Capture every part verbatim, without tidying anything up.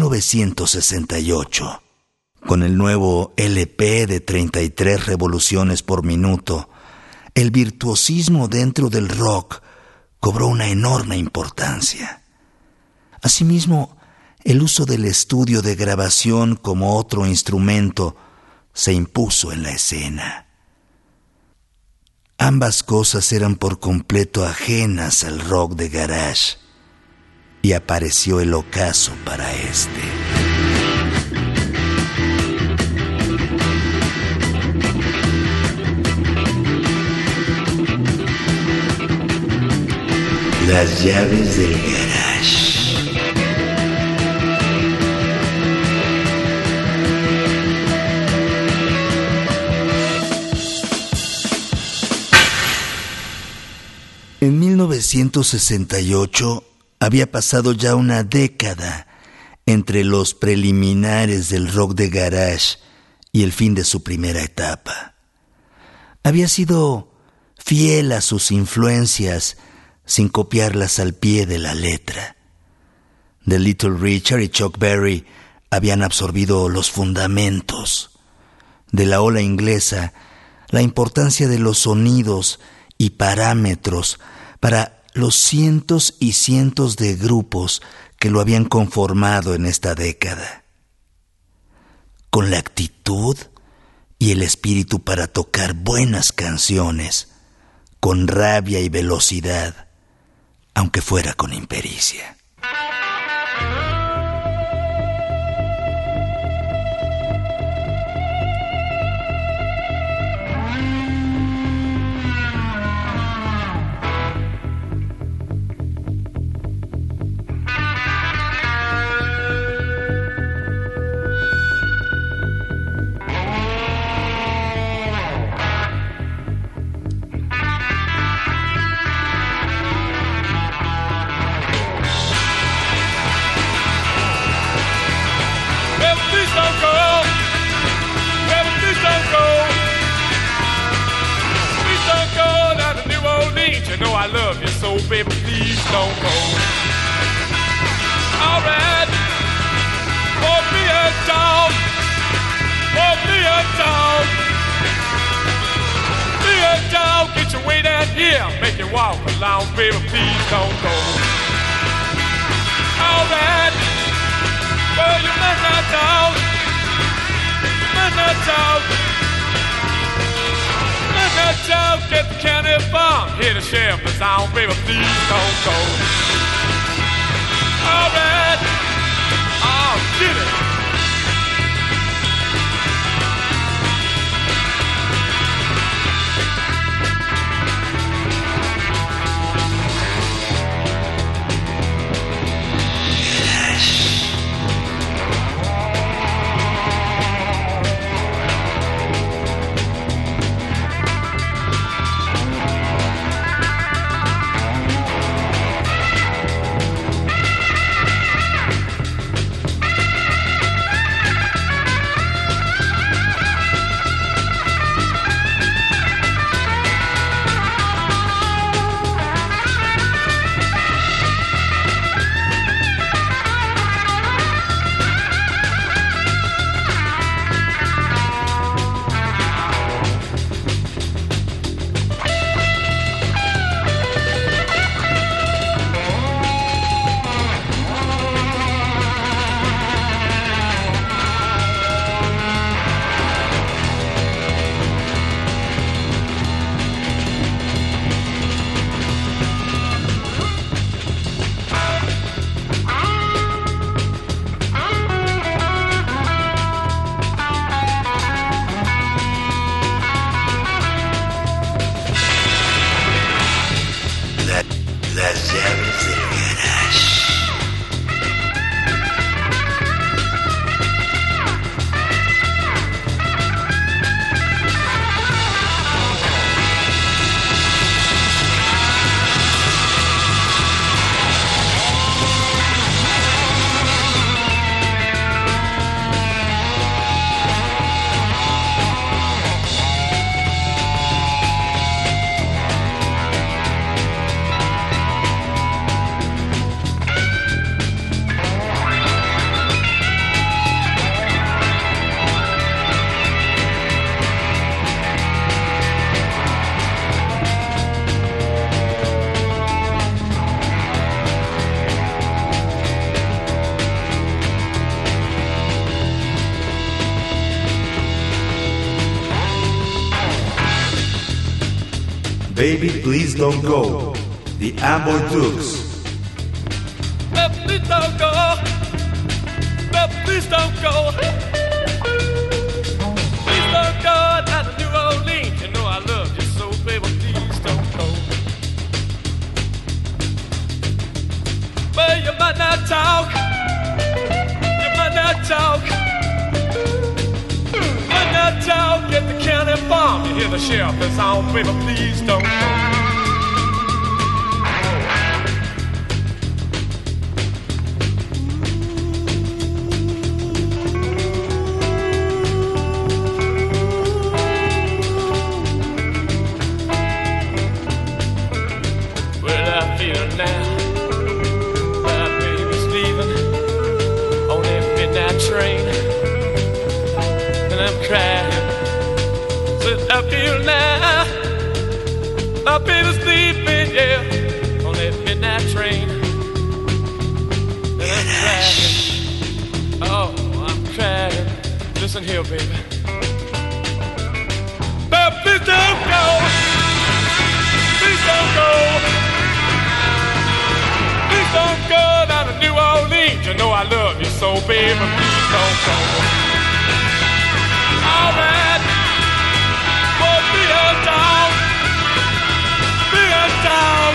novecientos sesenta y ocho, con el nuevo L P de treinta y tres revoluciones por minuto, el virtuosismo dentro del rock cobró una enorme importancia. Asimismo, el uso del estudio de grabación como otro instrumento se impuso en la escena. Ambas cosas eran por completo ajenas al rock de garage, y apareció el ocaso para este. Las llaves del garage. En mil novecientos sesenta y ocho había pasado ya una década entre los preliminares del rock de garage y el fin de su primera etapa. Había sido fiel a sus influencias sin copiarlas al pie de la letra. The Little Richard y Chuck Berry habían absorbido los fundamentos. De la ola inglesa, la importancia de los sonidos y parámetros para los cientos y cientos de grupos que lo habían conformado en esta década. Con la actitud y el espíritu para tocar buenas canciones, con rabia y velocidad, aunque fuera con impericia. You know I love you so, baby, please don't go. All right, pour me a dog, pour me a dog, me a dog, get your way down here, make you walk along, baby, please don't go. All right, well, you must not talk, you must not talk. Child, get the county farm, hear the sheriff is on, baby, please don't go. All right, oh, get it. Baby, please don't go. The Amboy Dukes. Uh, please don't go. Uh, please don't go. Please don't go down to New Orleans. You know I love you so, baby. Please don't go. Well, you might not talk. You might not talk. You might not talk at the county farm. You hear the sheriff is on, baby. Please don't go. Now, my baby's leaving on that midnight train, and I'm crying. Said I feel now, my baby's leaving, yeah, on that midnight train, and I'm crying. Oh, I'm crying. Listen here, baby. But please don't go. Please don't go. Don't go down to New Orleans. You know I love you so, baby. Please don't go. All right. Well, be a dog. Be a dog.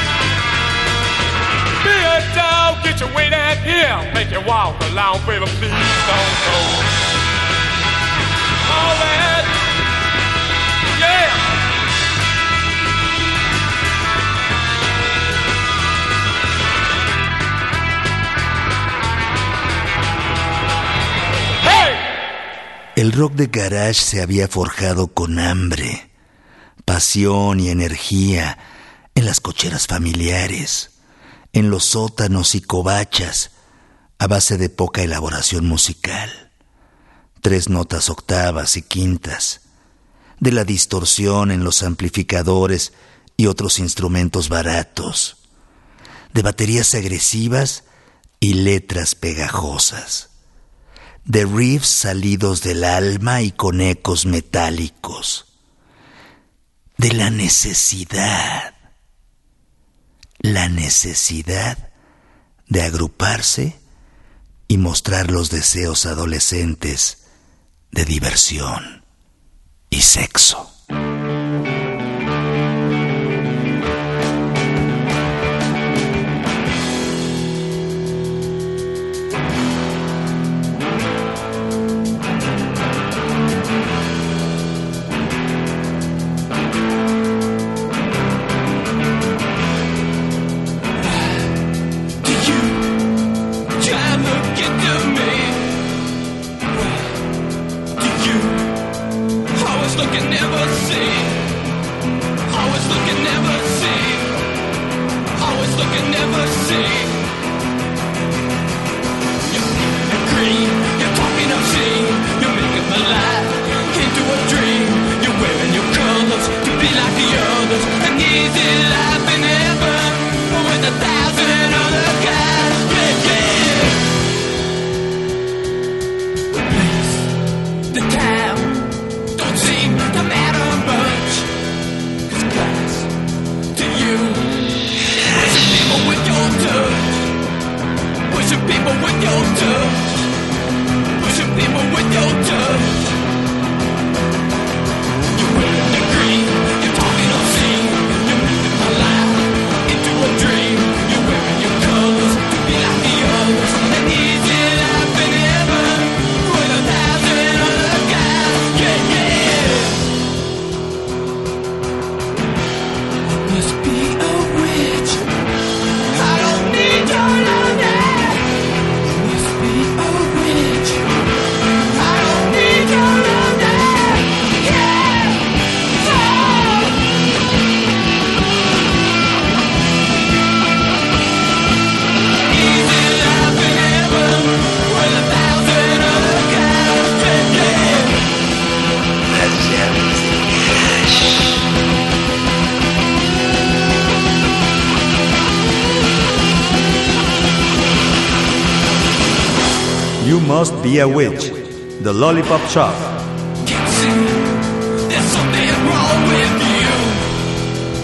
Be a dog. Get your weight out here. Make you walk along, baby. Please don't go. All right. Yeah. El rock de garage se había forjado con hambre, pasión y energía en las cocheras familiares, en los sótanos y covachas, a base de poca elaboración musical, tres notas octavas y quintas, de la distorsión en los amplificadores y otros instrumentos baratos, de baterías agresivas y letras pegajosas, de riffs salidos del alma y con ecos metálicos, de la necesidad, la necesidad de agruparse y mostrar los deseos adolescentes de diversión y sexo. You Must Be a Witch, The Lollipop Shop. Can't see, there's something wrong with you.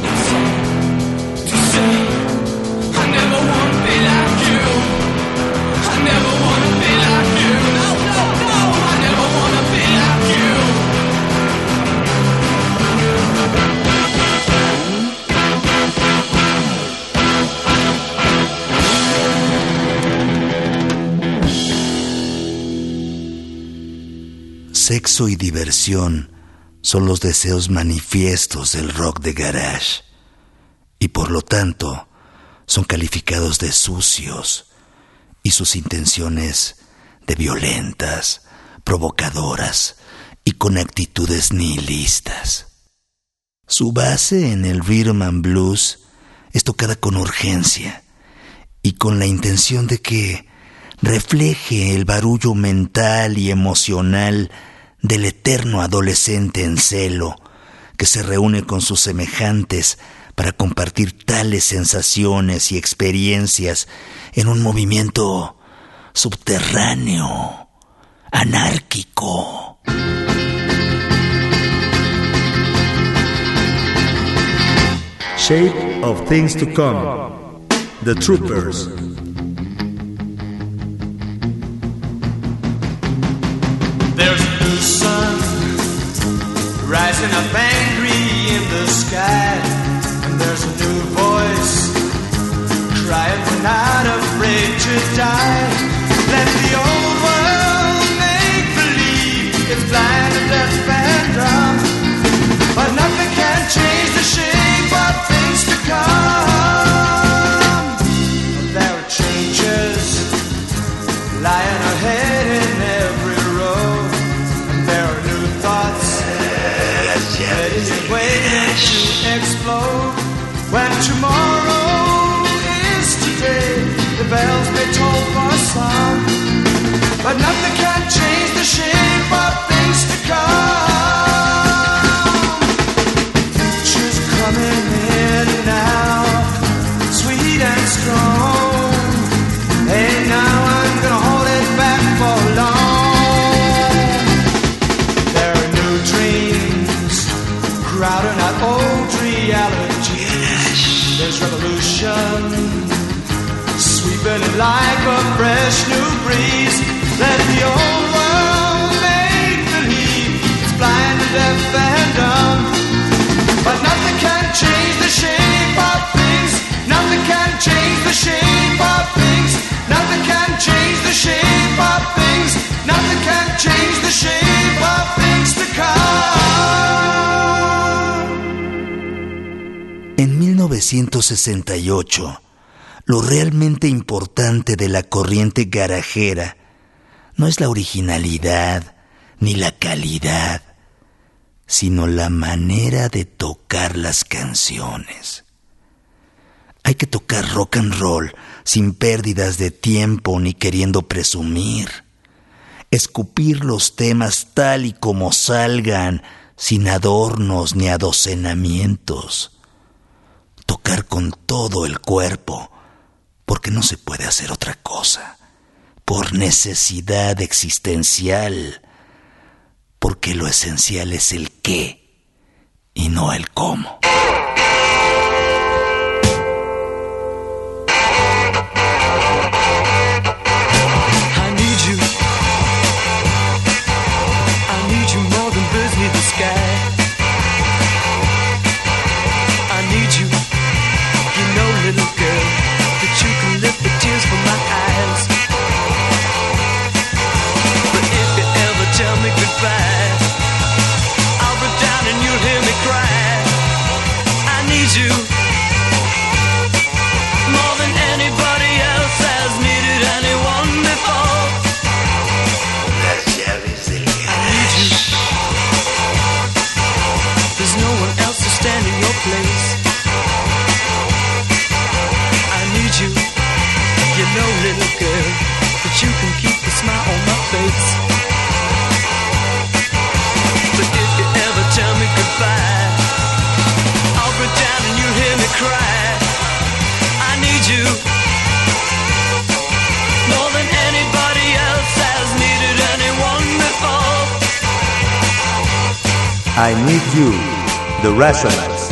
sexo y diversión son los deseos manifiestos del rock de garage y por lo tanto son calificados de sucios y sus intenciones de violentas, provocadoras y con actitudes nihilistas. Su base en el rhythm and blues es tocada con urgencia y con la intención de que refleje el barullo mental y emocional del eterno adolescente en celo que se reúne con sus semejantes para compartir tales sensaciones y experiencias en un movimiento subterráneo, anárquico. Shape of Things to Come, The Troopers. There's a new sun rising up angry in the sky, and there's a new voice crying, we're not afraid to die. Let the old world make believe it's blind and deaf and dumb, but nothing can change the shape of things to come. There are changes lying ahead in every road, and there are new thoughts ready and waiting to explode. When tomorrow is today, the bells may toll for some, but nothing can change the shape of things to come. Future's coming in now, sweet and strong. Hey, now I'm gonna hold it back for long. There are new dreams crowding out old realities. There's revolution sweeping it like a fresh new breeze. Let the old world make believe it's blind and deaf and dumb, but nothing can change the shape of things. Nothing can change the shape of things. Nothing can change the shape of things. Nothing can change the shape of things to come. En mil novecientos sesenta y ocho, lo realmente importante de la corriente garajera no es la originalidad ni la calidad, sino la manera de tocar las canciones. Hay que tocar rock and roll sin pérdidas de tiempo ni queriendo presumir. Escupir los temas tal y como salgan, sin adornos ni adocenamientos. Tocar con todo el cuerpo, porque no se puede hacer otra cosa, por necesidad existencial, porque lo esencial es el qué y no el cómo. I Need You, The Rationals.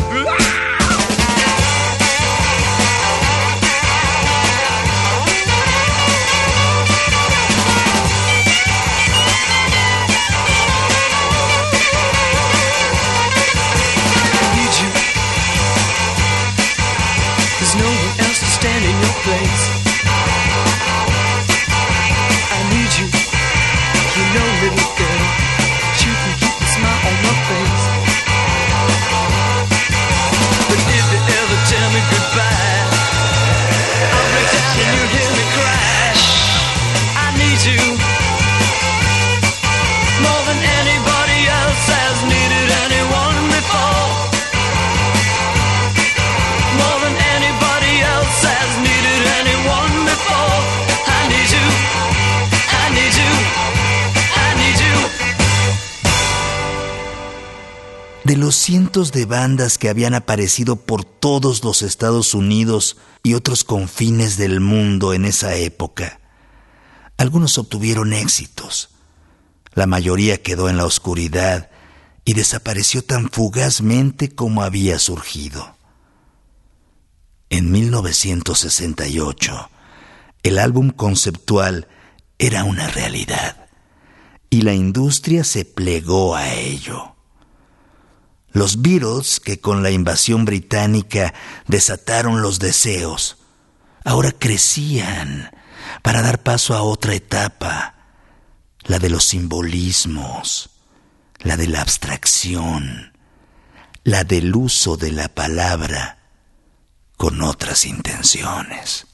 De los cientos de bandas que habían aparecido por todos los Estados Unidos y otros confines del mundo en esa época, algunos obtuvieron éxitos. La mayoría quedó en la oscuridad y desapareció tan fugazmente como había surgido. En mil novecientos sesenta y ocho, el álbum conceptual era una realidad y la industria se plegó a ello. Los Beatles, que con la invasión británica desataron los deseos, ahora crecían para dar paso a otra etapa, la de los simbolismos, la de la abstracción, la del uso de la palabra con otras intenciones.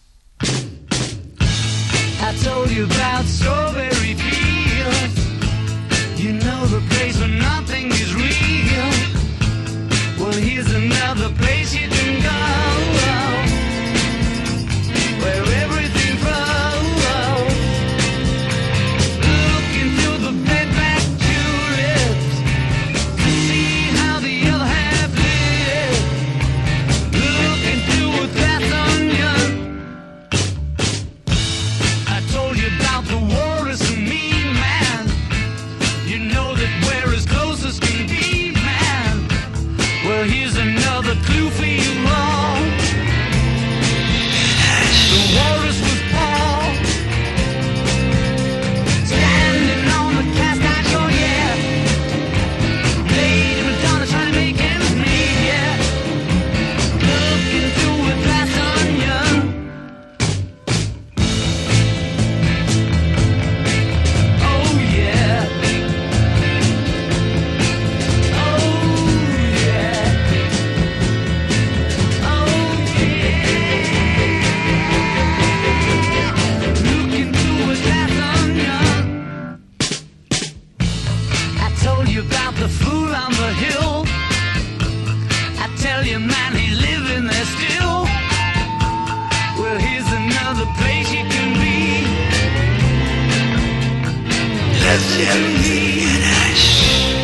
I told you about strawberry fields. You know the place where nothing is real. Well, here's another place you can go, where everything flows. Look into the bed-back tulips to see how the other half lives. Look into a glass onion. I told you about the walrus and me, man. You know that we're as close as can be, man. Well, here's another clue for you all. The walrus was Paul, standing on the cast iron shore, yeah. Lady Madonna trying to make ends meet, yeah. Look into a glass onion. Oh yeah. Oh yeah. Oh yeah. Look into a glass onion. I told you about the fool on the hill. I tell you, man, he's living there still. Well, here's another place you can be. Las llaves del garage.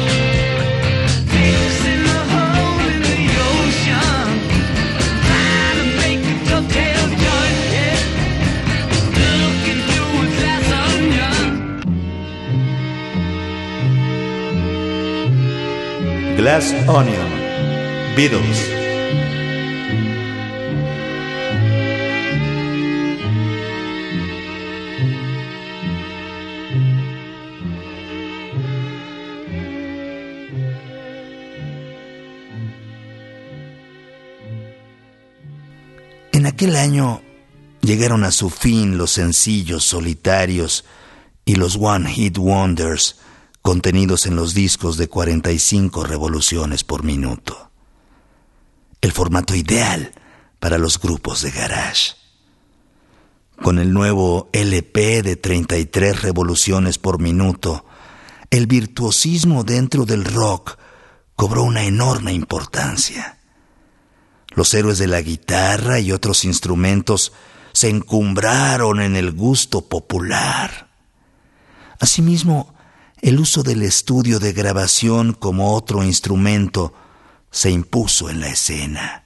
Fixing a hole in the ocean, trying to make a dovetail joint, yeah. Looking through a glass onion. Glass Onion, Beatles. En aquel año llegaron a su fin los sencillos solitarios y los One Hit Wonders contenidos en los discos de cuarenta y cinco revoluciones por minuto. El formato ideal para los grupos de garage. Con el nuevo L P de treinta y tres revoluciones por minuto, el virtuosismo dentro del rock cobró una enorme importancia. Los héroes de la guitarra y otros instrumentos se encumbraron en el gusto popular. Asimismo, el uso del estudio de grabación como otro instrumento se impuso en la escena.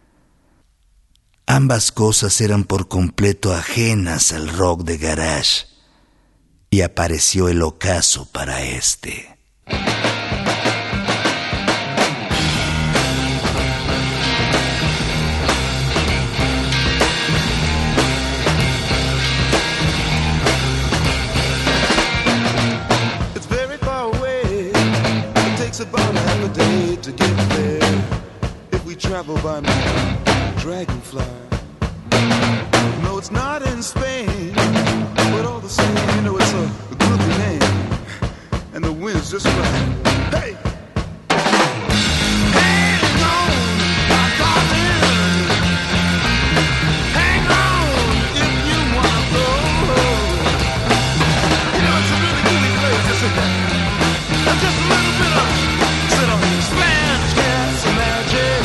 Ambas cosas eran por completo ajenas al rock de garage, y apareció el ocaso para este. About half a day to get there. If we travel by Dragonfly. No, it's not in Spain, but all the same, you know it's a, a groovy name, and the wind's just right. Hey! Hang on, my darling. Hang on if you wanna go. You know it's a really groovy place, isn't it? And just a little bit of Spanish gas magic.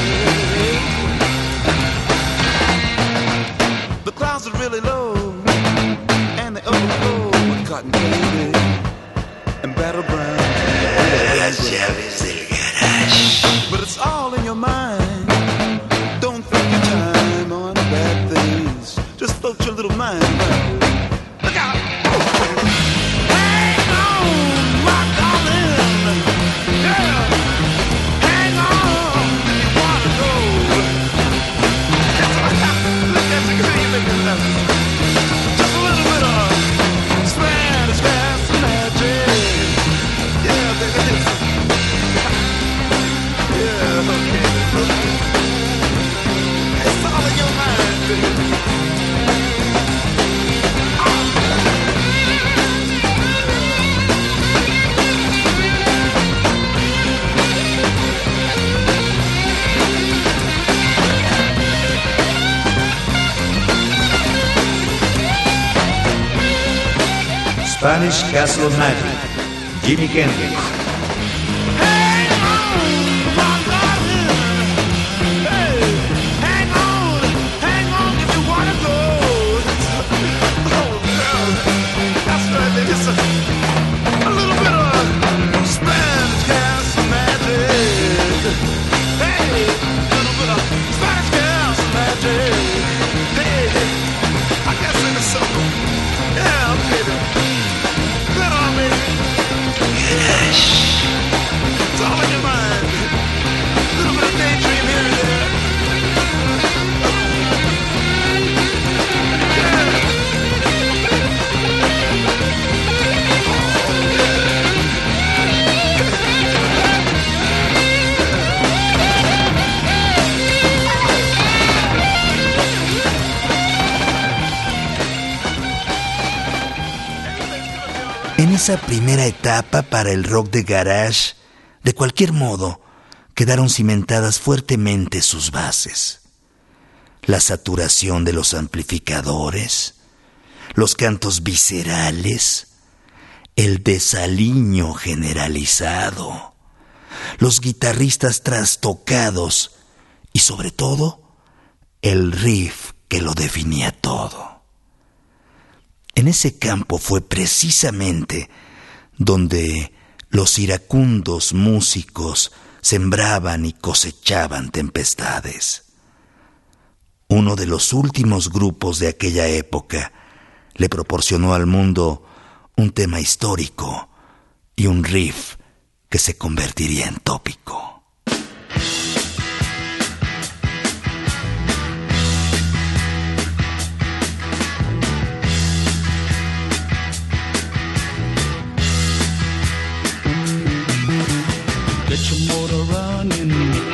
The clouds are really low, and they overflow with cotton candy and battle brown. Las llaves del garage. but it's all in your mind. Don't think your time on bad things. Just float your little mind around. Look out! Hang on, my darling. Yeah. Hang on if you wanna go. Look at you, girl, you make me laugh. Just a little bit of Spanish fast magic. Yeah, baby. Yeah, okay. It's all in your mind, baby. Spanish Castle Magic, Jimi Hendrix. Hang on, my darling. Hey, hang on, hang on if you wanna go. Oh, girl, that's right, baby. It's a, a little bit of Spanish Castle magic. Hey, a little bit of Spanish Castle magic. Hey, I guess it's so. Yeah, baby. It's all in your mind. A little bit of daydream here and there. En esa primera etapa para el rock de garage, de cualquier modo, quedaron cimentadas fuertemente sus bases. La saturación de los amplificadores, los cantos viscerales, el desaliño generalizado, los guitarristas trastocados y, sobre todo, el riff que lo definía todo. En ese campo fue precisamente donde los iracundos músicos sembraban y cosechaban tempestades. Uno de los últimos grupos de aquella época le proporcionó al mundo un tema histórico y un riff que se convertiría en tópico. Get your motor running,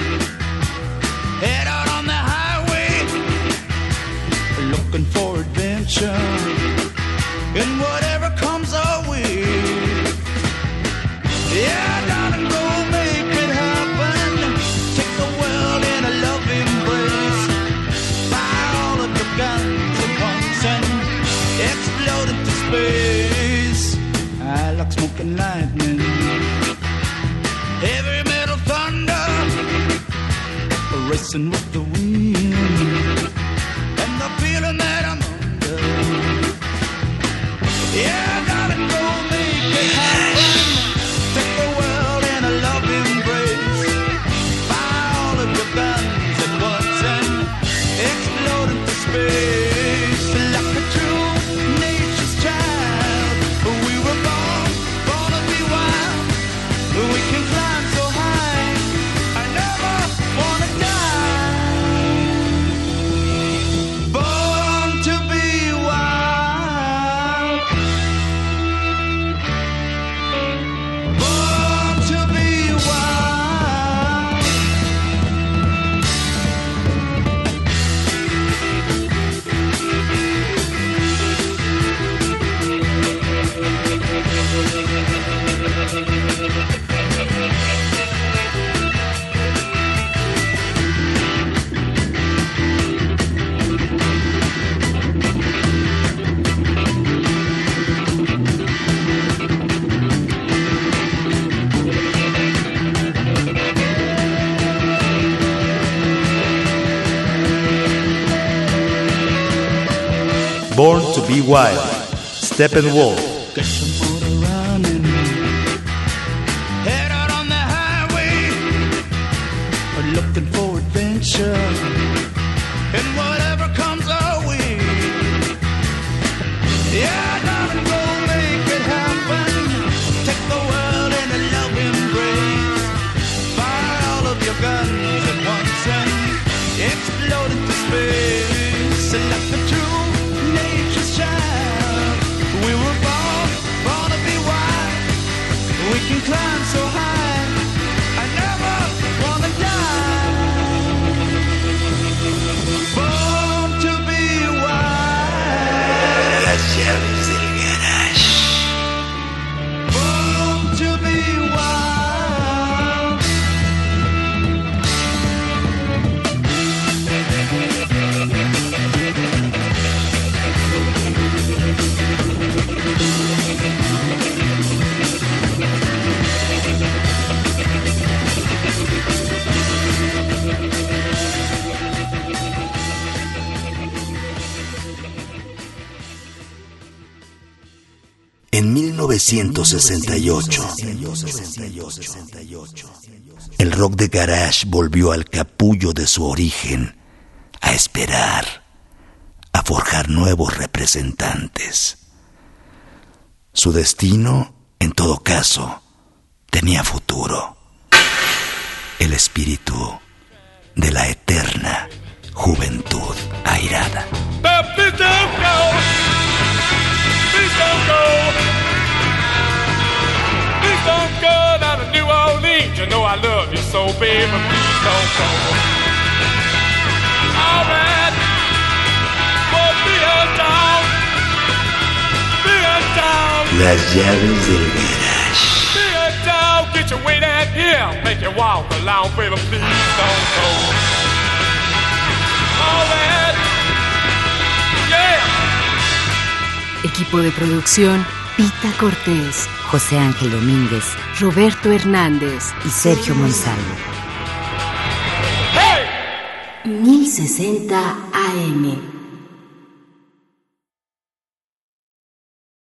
head out on the highway, looking for adventure, and whatever comes our way. Yeah, darling, go make it happen. Take the world in a love embrace. Fire all of your guns at once and explode into space. I like smoking lightning, heavy metal thunder, racing with the wind, and the feeling that I'm under. Yeah, I gotta go make it happen. Take the world in a love embrace. Fire all of your guns at once and explode into space. Like a true nature's child, we were born, born to be wild. We can climb so high, I never wanna die. Born to be wild. Born to be wild. Born to be Wild, Steppenwolf. Get your motor running, head out on the highway, novecientos sesenta y ocho, el rock de garage volvió al capullo de su origen, a esperar, a forjar nuevos representantes. Su destino, en todo caso, tenía futuro. El espíritu de la eterna juventud airada. But please don't go. Please don't go. Please don't go down to New Orleans. You know I love you so, baby. Please don't go. All right. Oh, be a town. Be a town. Las llaves del garage. Be a town. Get your weight out here. Make you walk along, baby. Please don't go. All right. Equipo de producción: Pita Cortés, José Ángel Domínguez, Roberto Hernández y Sergio Monsalvo. Hey! mil sesenta A M